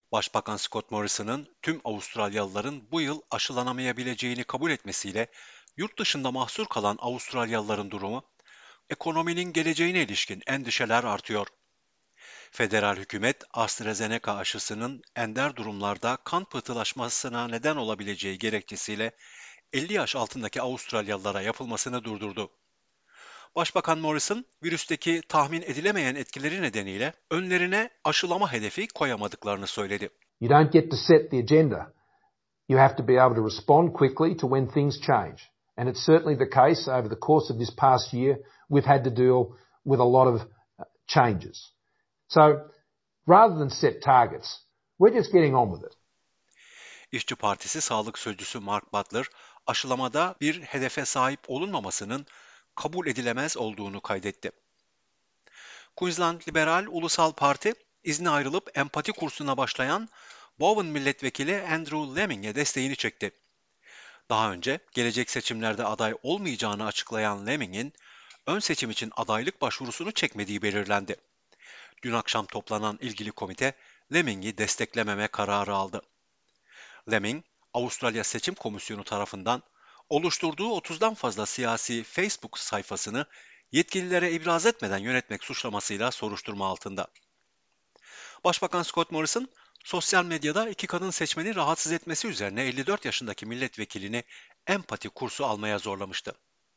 Başbakan Scott Morrison'ın tüm Avustralyalıların bu yıl aşılanamayabileceğini kabul etmesiyle yurt dışında mahsur kalan Avustralyalıların durumu, ekonominin geleceğine ilişkin endişeler artıyor. Federal hükümet AstraZeneca aşısının ender durumlarda kan pıhtılaşmasına neden olabileceği gerekçesiyle 50 yaş altındaki Avustralyalılara yapılmasını durdurdu. Başbakan Morrison, virüsteki tahmin edilemeyen etkileri nedeniyle önlerine aşılama hedefi koyamadıklarını söyledi. You don't get to set the agenda. You have to be able to respond quickly to when things change. And it's certainly the case over the course of this past year, we've had to deal with a lot of changes. So rather than set targets, we're just getting on with it. İşçi Partisi Sağlık Sözcüsü Mark Butler, aşılamada bir hedefe sahip olunmamasının kabul edilemez olduğunu kaydetti. Queensland Liberal Ulusal Parti, izne ayrılıp empati kursuna başlayan Bowen Milletvekili Andrew Laming'e desteğini çekti. Daha önce gelecek seçimlerde aday olmayacağını açıklayan Laming'in ön seçim için adaylık başvurusunu çekmediği belirlendi. Dün akşam toplanan ilgili komite Laming'i desteklememe kararı aldı. Laming, Avustralya Seçim Komisyonu tarafından oluşturduğu 30'dan fazla siyasi Facebook sayfasını yetkililere ibraz etmeden yönetmek suçlamasıyla soruşturma altında. Başbakan Scott Morrison, sosyal medyada iki kadın seçmeni rahatsız etmesi üzerine 54 yaşındaki milletvekilini empati kursu almaya zorlamıştı.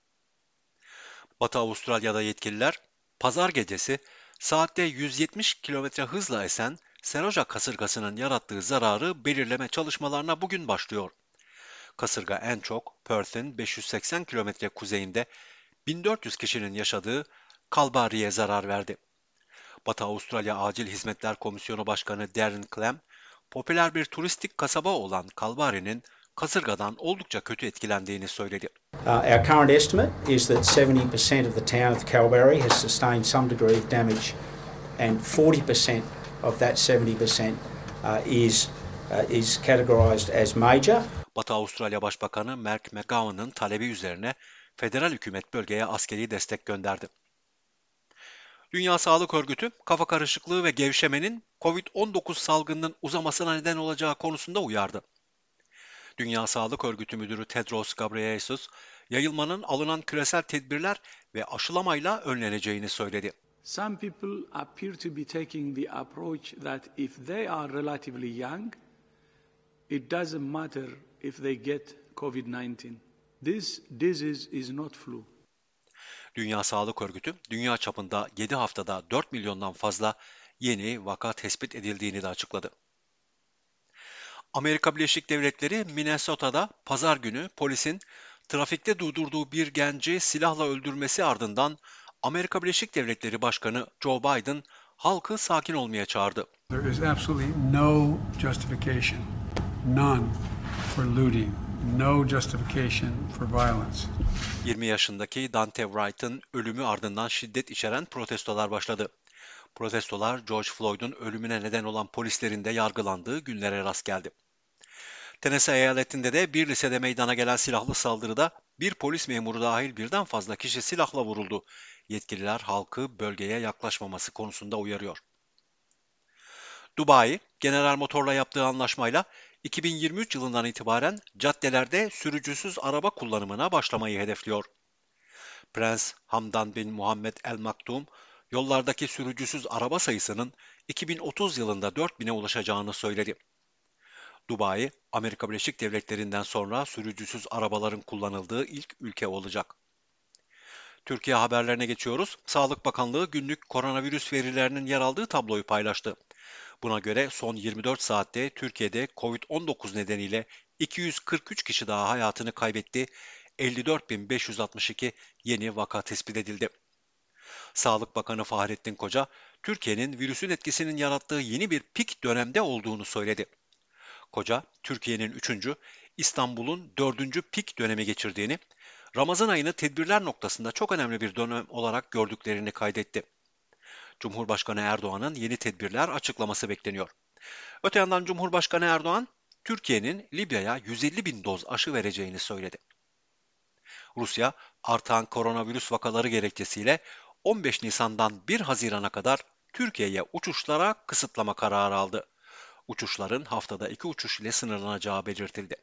Batı Avustralya'da yetkililer, pazar gecesi saatte 170 kilometre hızla esen Seroja kasırgasının yarattığı zararı belirleme çalışmalarına bugün başlıyor. Kasırga en çok Perth'in 580 kilometre kuzeyinde 1400 kişinin yaşadığı Kalbarri'ye zarar verdi. Batı Avustralya Acil Hizmetler Komisyonu Başkanı Darren Clem, popüler bir turistik kasaba olan Kalbarri'nin kasırgadan oldukça kötü etkilendiğini söyledi. Our current estimate is that 70% of the town of Kalbarri has sustained some degree of damage, and 40% of that 70% is categorised as major. Batı Avustralya Başbakanı Mark McGowan'ın talebi üzerine federal hükümet bölgeye askeri destek gönderdi. Dünya Sağlık Örgütü, kafa karışıklığı ve gevşemenin COVID-19 salgınının uzamasına neden olacağı konusunda uyardı. Dünya Sağlık Örgütü Müdürü Tedros Ghebreyesus, yayılmanın alınan küresel tedbirler ve aşılamayla önleneceğini söyledi. Some people appear to be taking the approach that if they are relatively young, it doesn't matter if they get COVID-19. This disease is not flu. Dünya Sağlık Örgütü, dünya çapında 7 haftada 4 milyondan fazla yeni vaka tespit edildiğini de açıkladı. Amerika Birleşik Devletleri Minnesota'da pazar günü polisin trafikte durdurduğu bir genci silahla öldürmesi ardından Amerika Birleşik Devletleri Başkanı Joe Biden halkı sakin olmaya çağırdı. There is absolutely no justification, none, for looting, no justification for violence. 20 yaşındaki Dante Wright'ın ölümü ardından şiddet içeren protestolar başladı. Protestolar George Floyd'un ölümüne neden olan polislerin de yargılandığı günlere rast geldi. Tennessee eyaletinde de bir lisede meydana gelen silahlı saldırıda bir polis memuru dahil birden fazla kişi silahla vuruldu. Yetkililer halkı bölgeye yaklaşmaması konusunda uyarıyor. Dubai, General Motor'la yaptığı anlaşmayla 2023 yılından itibaren caddelerde sürücüsüz araba kullanımına başlamayı hedefliyor. Prens Hamdan bin Muhammed El Maktoum, yollardaki sürücüsüz araba sayısının 2030 yılında 4000'e ulaşacağını söyledi. Dubai, Amerika Birleşik Devletleri'nden sonra sürücüsüz arabaların kullanıldığı ilk ülke olacak. Türkiye haberlerine geçiyoruz. Sağlık Bakanlığı günlük koronavirüs verilerinin yer aldığı tabloyu paylaştı. Buna göre son 24 saatte Türkiye'de COVID-19 nedeniyle 243 kişi daha hayatını kaybetti, 54.562 yeni vaka tespit edildi. Sağlık Bakanı Fahrettin Koca, Türkiye'nin virüsün etkisinin yarattığı yeni bir pik dönemde olduğunu söyledi. Koca, Türkiye'nin 3. İstanbul'un 4. pik dönemi geçirdiğini, Ramazan ayını tedbirler noktasında çok önemli bir dönem olarak gördüklerini kaydetti. Cumhurbaşkanı Erdoğan'ın yeni tedbirler açıklaması bekleniyor. Öte yandan Cumhurbaşkanı Erdoğan, Türkiye'nin Libya'ya 150 bin doz aşı vereceğini söyledi. Rusya, artan koronavirüs vakaları gerekçesiyle 15 Nisan'dan 1 Haziran'a kadar Türkiye'ye uçuşlara kısıtlama kararı aldı. Uçuşların haftada 2 uçuş ile sınırlanacağı belirtildi.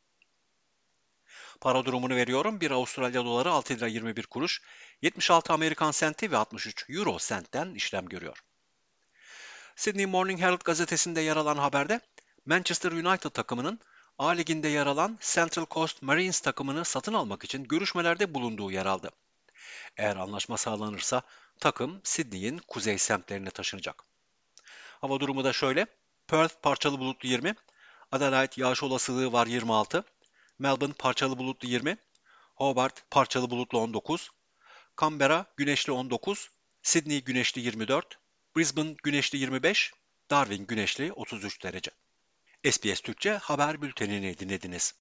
Para durumunu veriyorum. 1 Avustralya doları 6 lira 21 kuruş, 76 Amerikan senti ve 63 Euro sentten işlem görüyor. Sydney Morning Herald gazetesinde yer alan haberde Manchester United takımının A Ligi'nde yer alan Central Coast Marines takımını satın almak için görüşmelerde bulunduğu yer aldı. Eğer anlaşma sağlanırsa takım Sydney'in kuzey semtlerine taşınacak. Hava durumu da şöyle. Perth parçalı bulutlu 20, Adelaide yağış olasılığı var 26, Melbourne parçalı bulutlu 20, Hobart parçalı bulutlu 19, Canberra güneşli 19, Sydney güneşli 24, Brisbane güneşli 25, Darwin güneşli 33 derece. SBS Türkçe haber bültenini dinlediniz.